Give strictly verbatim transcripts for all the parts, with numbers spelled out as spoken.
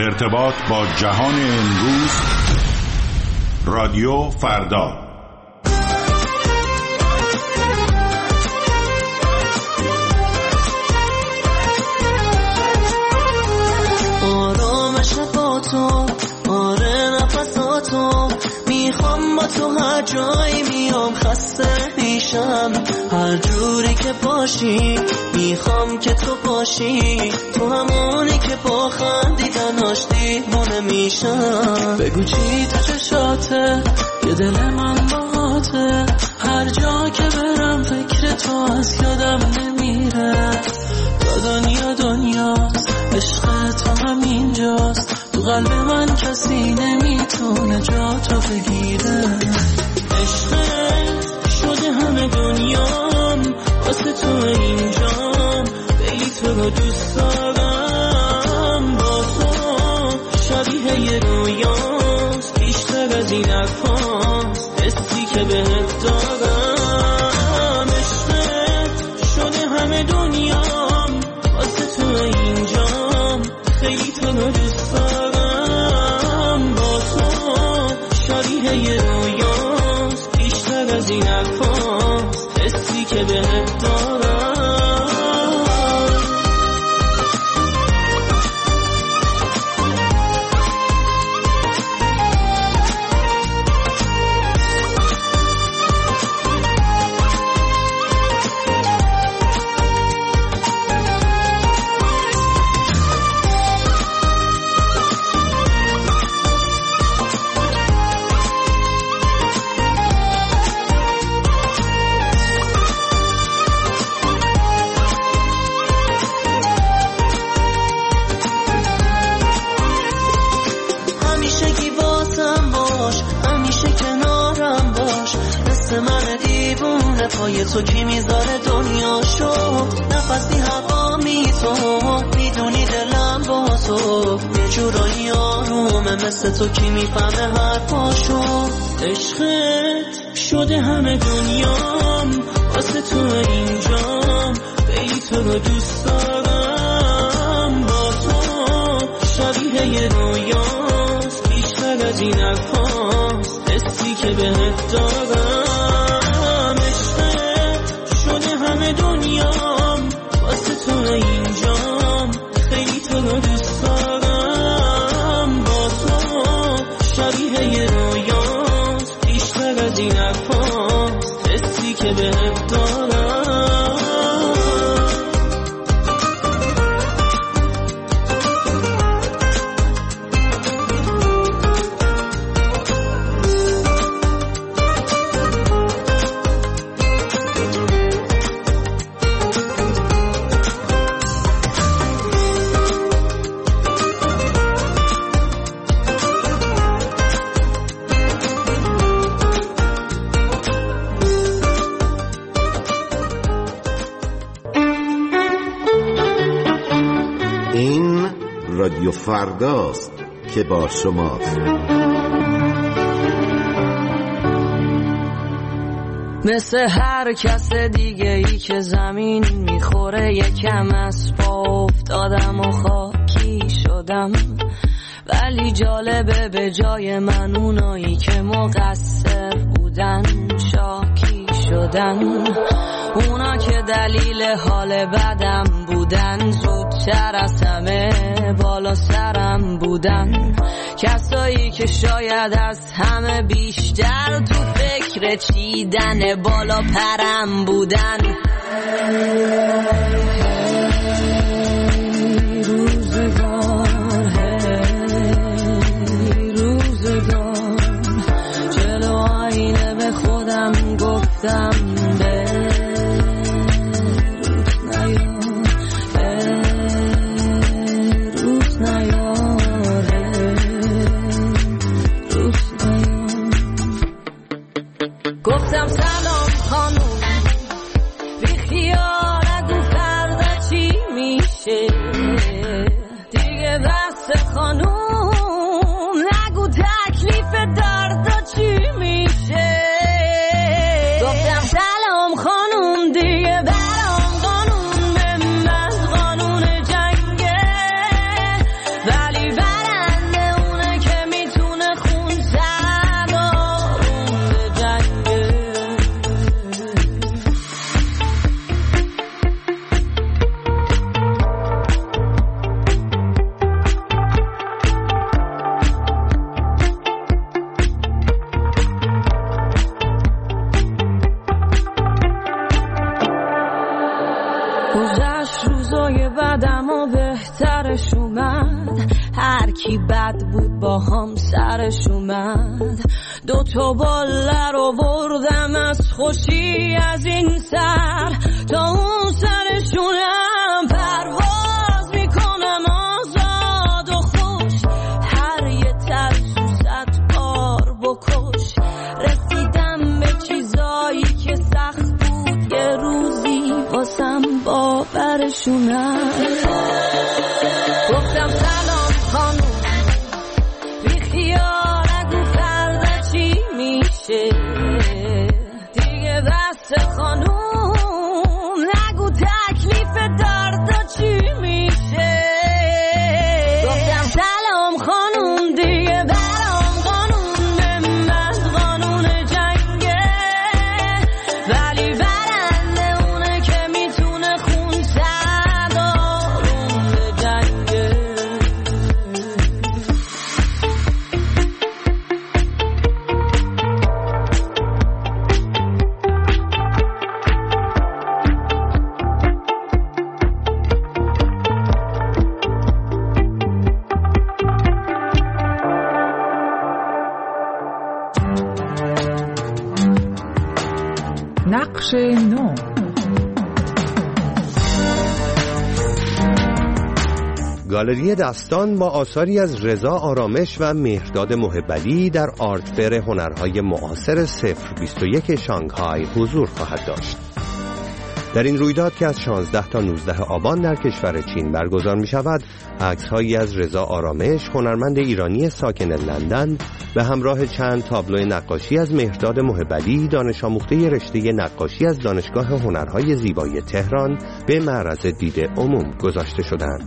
ارتباط با جهان امروز، رادیو فردا. آرامش با تو، آره نفساتو میخوام، با تو هر جایی میام خسته میشم، هر جوری که باشی میخوام که تو باشی، تو همونی که با خندیدن آشتی مونه میشم. بگو چی تو چشاته که دل من باهاته، هر جا که برم فکر تو از یادم نمیره، تا دنیا دنیاست عشق تو همینجاست، تو قلب من کسی نمیتونه جا تو بگیره. عشقت شده همه دنیام، واسه تو اینجام، خیلی تو رو دوست دارم، با تو شبیه یه رویاست، بیشتر از این حرفاست حسی که بهت دارم. عشقت شده همه دنیام، واسه تو اینجام، خیلی تو رو دوست دارم، با تو شبیه یه رویاست، بیشتر از این حرفاست حسی که بهت دارم. پای تو کی میذاره دنیاشو، نفس بی هوا میتو، میدونی دلم با تو یه جورایی آرومه، مثل تو کی میفهمه حرفاشو. عشقت شده همه دنیام، واسه تو اینجام، خیلی تو رو دوست دارم، با تو شبیه یه رویاست، بیشتر از این حرفاست حسی که بهت دارم. همه دنیام، واسه تو اینجام، خیلی تو رو دوست دارم، با تو شبیه یه رویاست، بیشتر از این حرفاست حسی که بهت دارم. رادیو فرداست که با شماست. مثل هر کس دیگه ای که زمین میخوره، یکم از پا افتادم و خاکی شدم، ولی جالبه به جای من اونایی که مقصر بودن شاکی شدن، اونا که دلیل حال بدم بودن، زودتر از همه بالا سرم بودن، کسایی که شاید از همه بیشتر تو فکر چیدن بالا پرم بودن. روزگار هی روزگار، جلو آینه به خودم گفتم به گفتم سلام خانوم، بی خیال اگو فردا چی می برش اومد، هر کی بد بود با هم سرش اومد. دو تا باله رو بردم از خوشی از این سر تا اون سرشونم پرواز میکنم آزاد و خوش. هر یه ترسو صد بار بکش. رسیدم به چیزایی که سخت بود یه روزی واسم باورشونم. گفتم سلام خانوم بی خیال اگه فردا چی میشه دیگه بس خانوم، نگو تکلیف دردا چی میشه. گفتم سلام خانوم دیگه برام قانون من قانون جنگه، ولی برنده اونه که میتونه خون سردارون جنگه. نقش نو. گالری دستان با آثاری از رضا آرامش و مهرداد محب‌علی در آرت فر هنرهای معاصر صفر بیست و یک شانگهای حضور خواهد داشت. در این رویداد که از شانزده تا نوزده آبان در کشور چین برگزار می شود، عکس‌هایی از رضا آرامش، هنرمند ایرانی ساکن لندن، به همراه چند تابلو نقاشی از مهرداد محب‌علی، دانش آموخته رشته نقاشی از دانشگاه هنرهای زیبای تهران، به معرض دید عموم گذاشته شدند.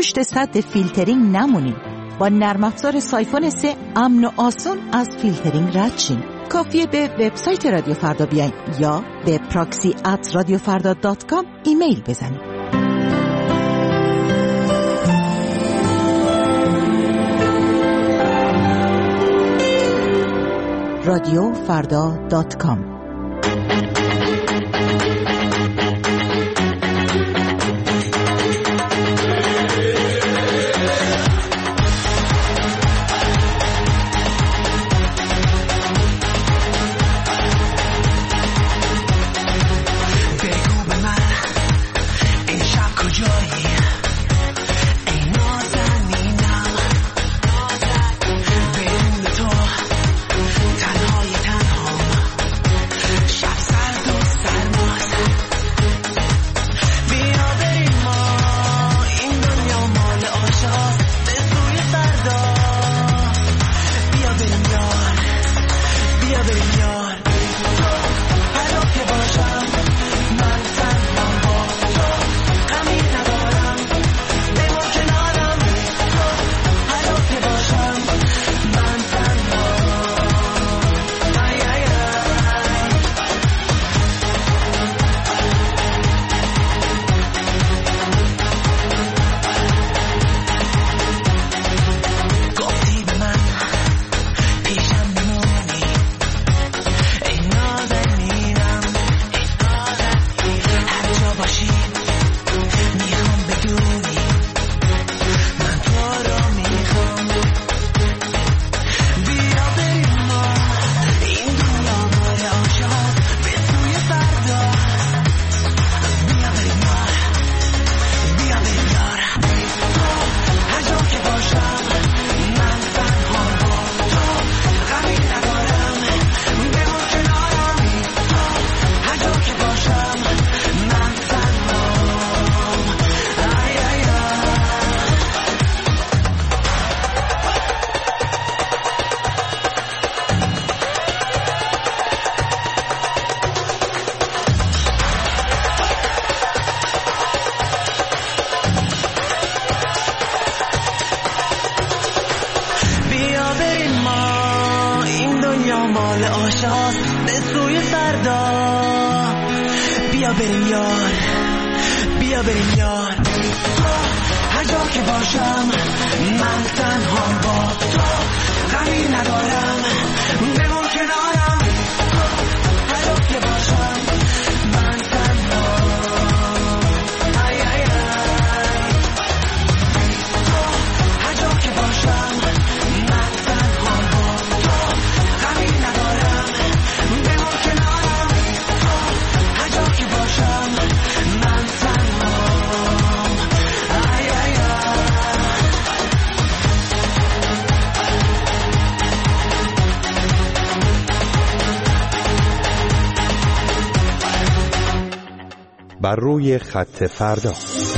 پشت سد فیلترینگ نمونین. با نرم افزار سایفون سه امن و آسون از فیلترینگ رد شین. کافیه به وبسایت رادیو فردا بیاین یا به پراکسی ات رادیو فردا دات کام ایمیل بزنید. رادیو فردا دات کام. بر روی خط فردا.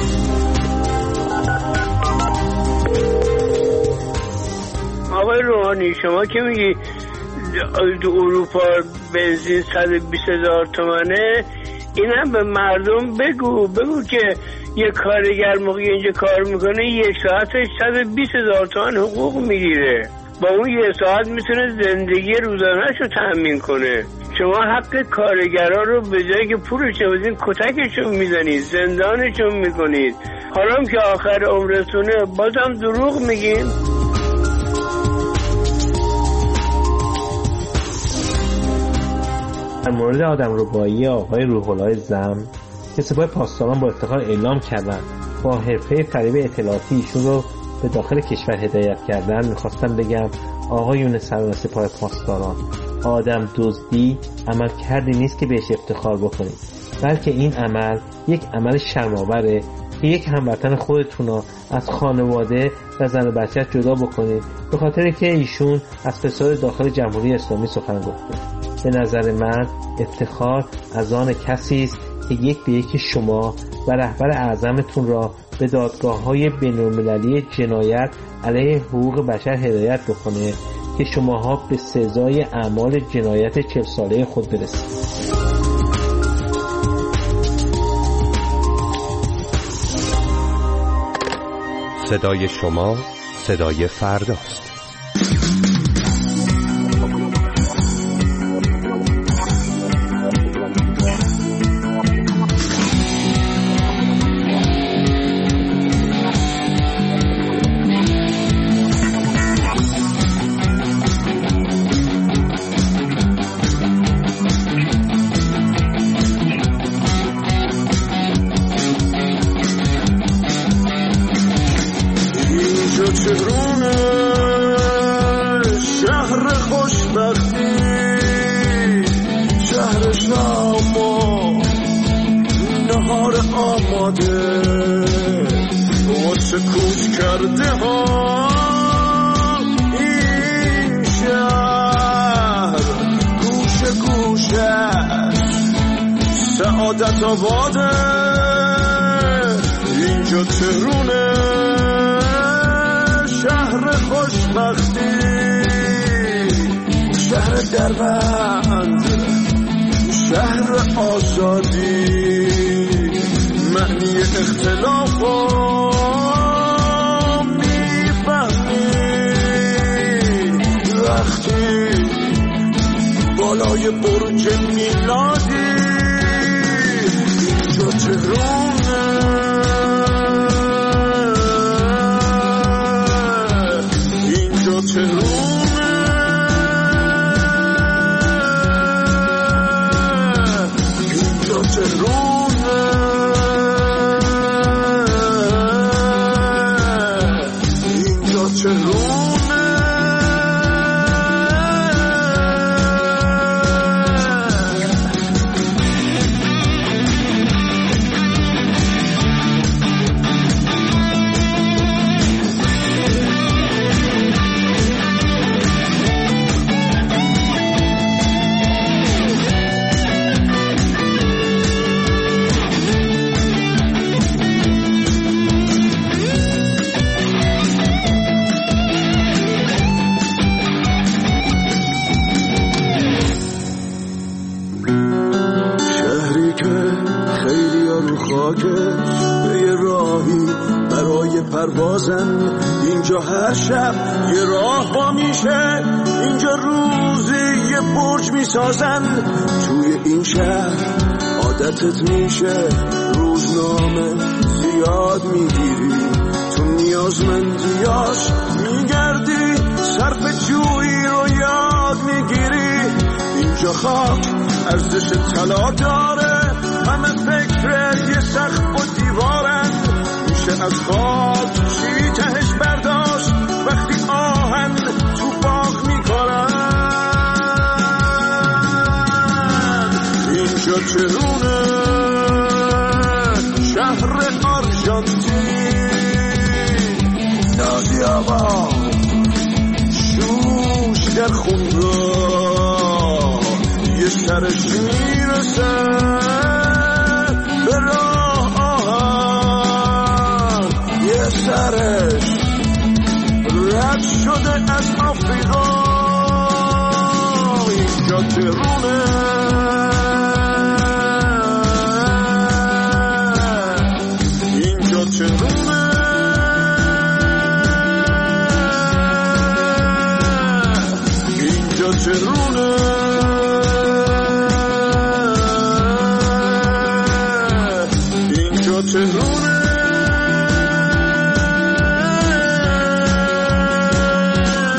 آقای روحانی، شما که میگی تو اروپا بنزین صد و بیست هزار تومنه، اینم به مردم بگو بگو که یه کارگر موقعی اینجا کار میکنه یک ساعتش صد و بیست هزار تومن حقوق میگیره، با اون یه ساعت میتونه زندگی روزانه‌اش رو تأمین کنه. شما حق کارگرها رو به جایی که پولش بدین کتکشون میزنید، زندانشون میکنید. حالا هم که آخر عمرتونه بازم دروغ میگین. در مورد آدمربایی آقای روح الله زم که سپاه پاسداران با افتخار اعلام کردن با حرفه فریب اطلاعاتی ایشون رو به داخل کشور هدایت کردن، میخواستم بگم آقایون سران سپاه پاسداران، آدم دزدی عمل کردی نیست که بهش افتخار بکنید، بلکه این عمل یک عمل شرم‌آوره که یک هموطن خودتون رو از خانواده و زن و بچه جدا بکنید به خاطر که ایشون از فساد داخل جمهوری اسلامی سخن گفته. به نظر من افتخار از آن کسی است که یک به یک شما و رهبر اعظمتون را به دادگاه‌های بین‌المللی جنایت علیه حقوق بشر هدایت بکنه که شماها به سزای اعمال جنایت چهل ساله خود برسید. صدای شما صدای فرداست. سعادت آباده اینجا تهرونه، شهر خوشبختی، شهر دربند، شهر آزادی، معنی اختلاف و میفهمی وقتی بالای برج میلادی اینجا تهرونه، اینجا تهرونه، اینجا تهرونه، اینجا تهرونه. پروازن اینجا هر شب یه راه با میشه، اینجا روزی یه برج میسازن، توی این شهر عادتت میشه روزنامه زیاد میگیری، تو نیازمندیاش میگردی، صرف جویی رو یاد میگیری، اینجا خاک ارزش طلا داره، همه فکر یه سقف و دیوارن، میشه از خاک چی تهش برداشت وقتی آهن تو باغ میکنن. اینجا تهرونه، شهر آرژانتین، نازی آقا شوش در خون را یه سرش میرسه به راه آهن، یه سرش رد شده از آفریقا. اینجا تهرونه، اینجا تهرونه، اینجا تهرونه، اینجا تهرونه.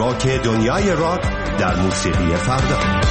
راک دنیای راک در موسیقی فردا.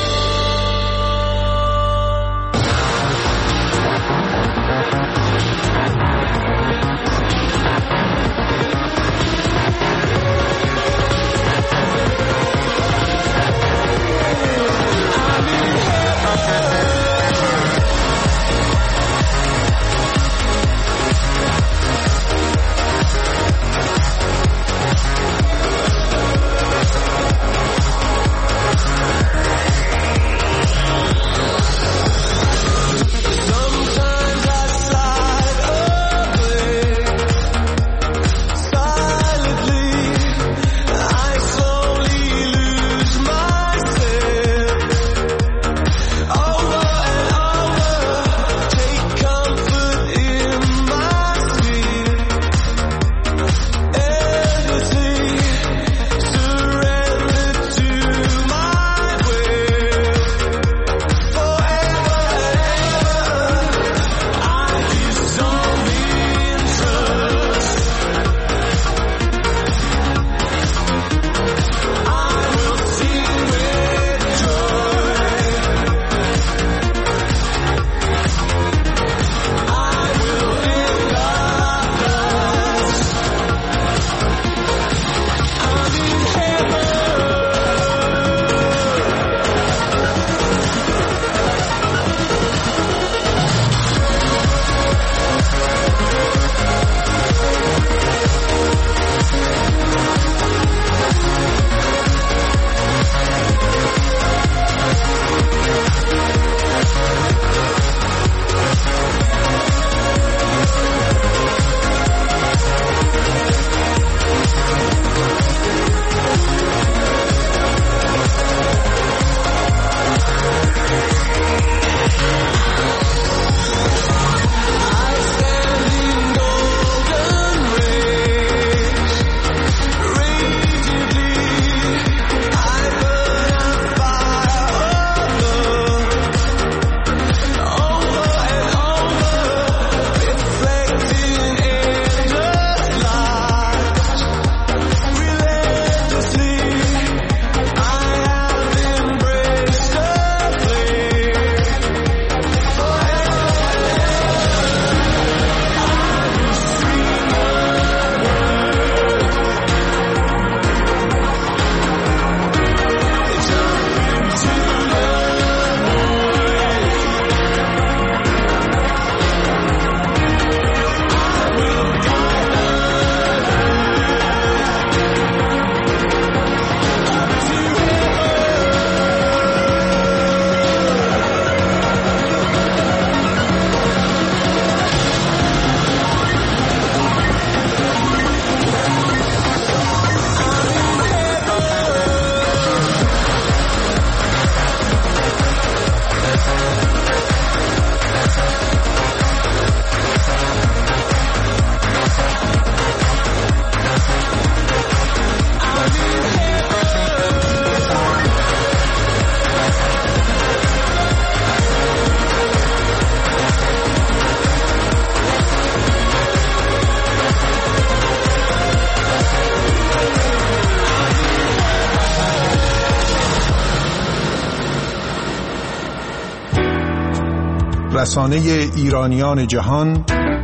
رسانه ایرانیان جهان،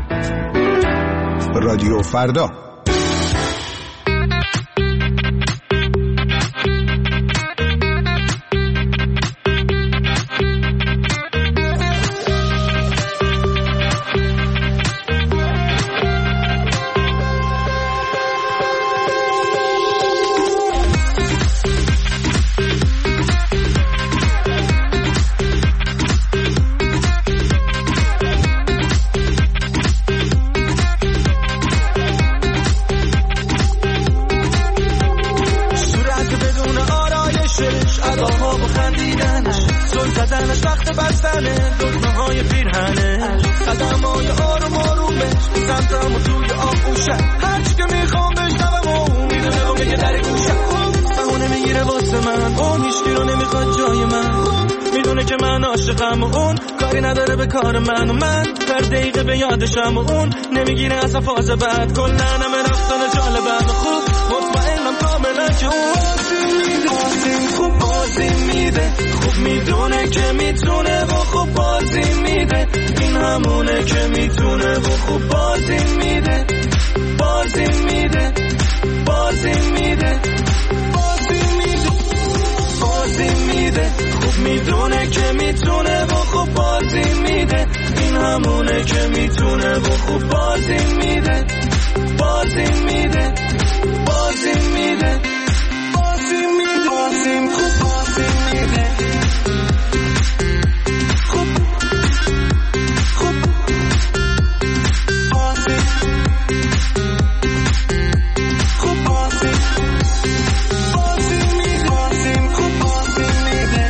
رادیو فردا. کار من و من در دقیقه به یادشم و اون نمیگیره اصلا فاز بعد کلن همه رفتن جالبم خوب مطمئن مطمئنم کاملا که اون بازی میده خوب بازی میده خوب میدونه که میتونه و خوب بازی میده این همونه که میتونه و خوب بازی میده بازی میده بازی میده بازی میده بازی میده خوب میدونه که میتونه و خوب بازی میده این همونه که میتونه و خوب بازی میده بازی میده بازی میده بازی میده بازی خوب بازی میده خوب خوب بازی خوب بازی بازی میده بازی خوب بازی میده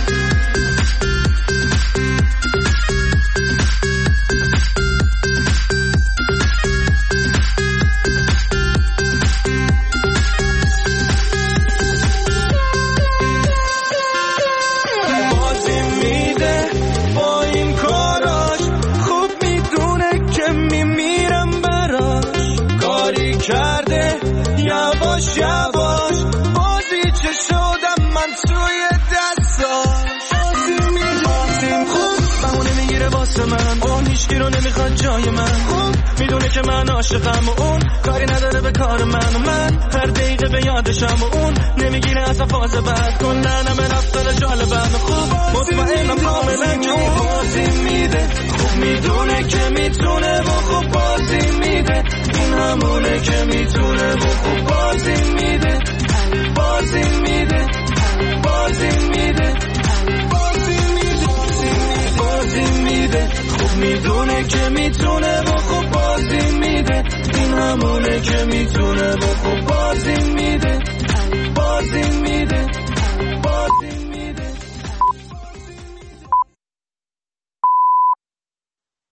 کرده یواش یواش بازی چه شدم من توی دستاش بازی میدونیم خوب بهونه میگیره واسه من اون هیچکی رو نمیخواد جای من خوب میدونه که من عاشقم و اون کاری نداره به کار من و من هر دقیقه به یادشم و اون نمیگیره اصلا فاز بعد کلن همه رفتار جالبم خوب مطمئنم کاملا که اون بازی میده خوب میدونه که میتونه و خوب بازی میده این همونه که میتونه و خوب بازی میده بازی میده بازی میده بازی میده بازی میده خوب میدونه که میتونه و خوب بازی میده این همونه که میتونه و خوب بازی میده بازی میده بازی